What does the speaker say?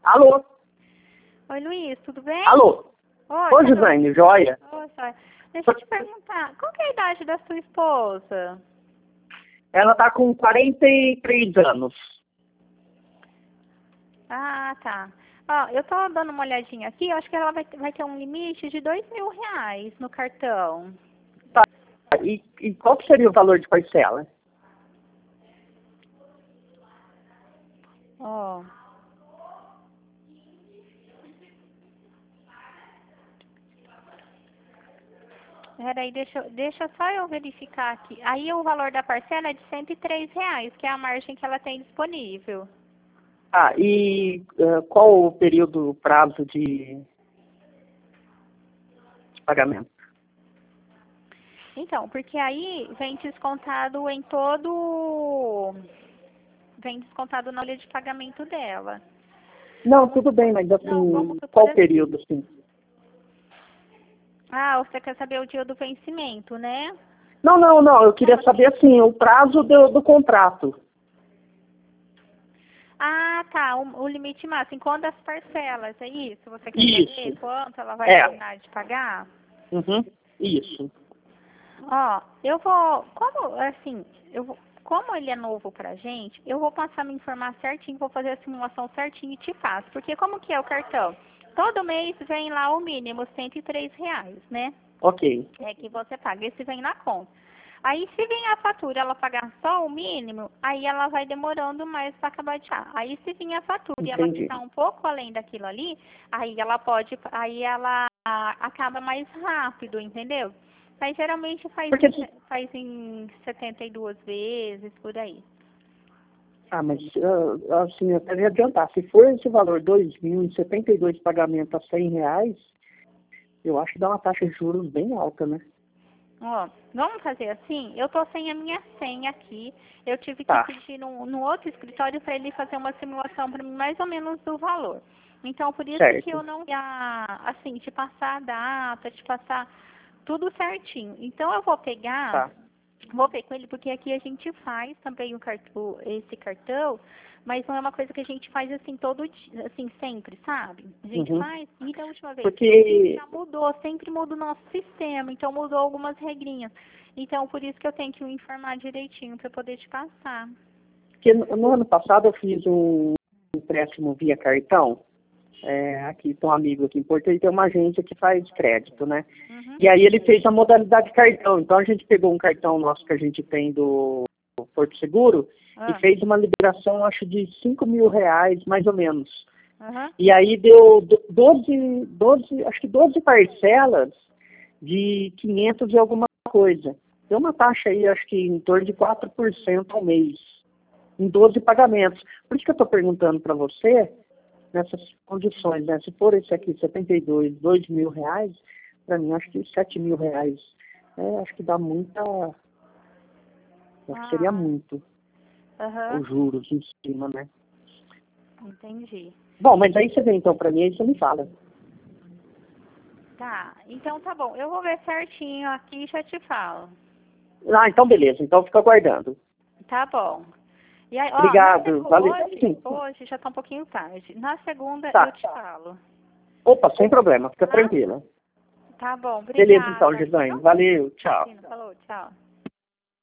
Alô? Oi, Luiz, tudo bem? Alô? Oi, Oi, Josane, joia? Oi, joia. Deixa eu te perguntar, qual que é a idade da sua esposa? Ela tá com 43 anos. Ah, tá. Ó, eu tô dando uma olhadinha aqui, eu acho que ela vai ter um limite de R$ 2.000 no cartão. Tá. E qual que seria o valor de parcela? Ó. Peraí, deixa só eu verificar aqui. Aí o valor da parcela é de R$ 103, que é a margem que ela tem disponível. Ah, e qual o período, prazo de pagamento? Então, porque aí vem descontado em todo... Vem descontado na folha de pagamento dela. Não, tudo bem, mas Não, vamos assim, supor qual assim. período, assim? Ah, você quer saber o dia do vencimento, né? Não, eu queria saber, assim, o prazo do contrato. Ah, tá, o limite máximo. Quantas parcelas, é isso? Você quer saber Isso. quanto ela vai É. terminar de pagar? Uhum. Isso. Ó, eu vou, como ele é novo pra gente, eu vou passar a me informar certinho, vou fazer a simulação certinho e te faço. Porque como que é o cartão? Todo mês vem lá o mínimo, R$ 103, né? Ok. É que você paga, esse vem na conta. Aí se vem a fatura, ela pagar só o mínimo, aí ela vai demorando mais para acabar de achar. Aí se vir a fatura e ela Entendi. ficar um pouco além daquilo ali, aí ela acaba mais rápido, entendeu? Aí geralmente Porque, faz em 72 vezes, por aí. mas, assim, eu queria adiantar. Se for esse valor, 2.072 pagamentos a R$ 100, eu acho que dá uma taxa de juros bem alta, né? Ó, vamos fazer assim? Eu tô sem a minha senha aqui. Eu tive que Tá. pedir no outro escritório para ele fazer uma simulação para mim, mais ou menos do valor. Então, por isso que Certo. eu não ia, assim, te passar a data, te passar tudo certinho. Então, eu Tá. vou ver com ele, porque aqui a gente faz também esse cartão, mas não é uma coisa que a gente faz assim todo dia, assim, sempre, sabe? A gente Uhum. faz, e da última vez que a gente Porque, já mudou, sempre muda o nosso sistema, então mudou algumas regrinhas. Então, por isso que eu tenho que me informar direitinho para poder te passar. porque no ano passado eu fiz um empréstimo via cartão. Aqui tem um amigo aqui em Porto, ele tem uma agência que faz crédito, né? Uhum. E aí ele fez a modalidade cartão. Então a gente pegou um cartão nosso que a gente tem do Porto Seguro e Ah, fez uma liberação, acho, de R$ 5.000, mais ou menos. aham. E aí deu 12 parcelas de 500 e alguma coisa. Deu uma taxa aí, acho que em torno de 4% ao mês, em 12 pagamentos. Por isso que eu estou perguntando para você, nessas condições, né? Se for esse aqui, 72, R$ 2.000, para mim, acho que R$ 7.000. Acho que dá muita. Acho que seria Ah, muito aham. os juros em cima, né? Entendi. Bom, mas aí você vem então para mim, aí você me fala. Tá, então tá bom. Eu vou ver certinho aqui e já te falo. Ah, então beleza, então fica aguardando. Tá bom. E aí, ó, Obrigado, valeu. Sim, hoje já tá um pouquinho tarde. Na segunda eu tá. te falo. Opa, sem problema, fica Tá? tranquila. Tá bom, Beleza então, obrigada, Gislaine. viu? Valeu, tchau. Imagina, falou, tchau.